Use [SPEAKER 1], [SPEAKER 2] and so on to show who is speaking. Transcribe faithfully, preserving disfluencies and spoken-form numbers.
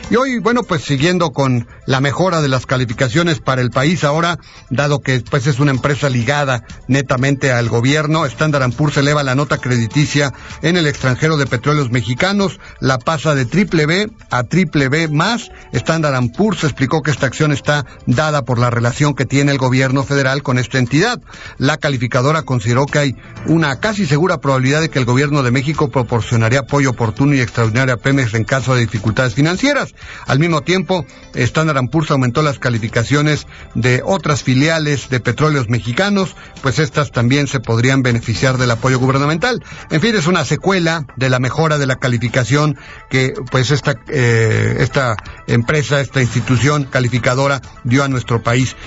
[SPEAKER 1] Y hoy, bueno, pues siguiendo con la mejora de las calificaciones para el país ahora, dado que pues es una empresa ligada netamente al gobierno, Standard and Poor's eleva la nota crediticia en el extranjero de Petróleos Mexicanos, la pasa de triple B a triple B más. Standard and Poor's explicó que esta acción está dada por la relación que tiene el gobierno federal con esta entidad. La calificadora consideró que hay una casi segura probabilidad de que el gobierno de México proporcionaría apoyo oportuno y extraordinario a Pemex en caso de dificultades financieras. Al mismo tiempo, Standard and Poor's aumentó las calificaciones de otras filiales de Petróleos Mexicanos, pues estas también se podrían beneficiar del apoyo gubernamental. En fin, es una secuela de la mejora de la calificación que pues esta, eh, esta empresa, esta institución calificadora dio a nuestro país.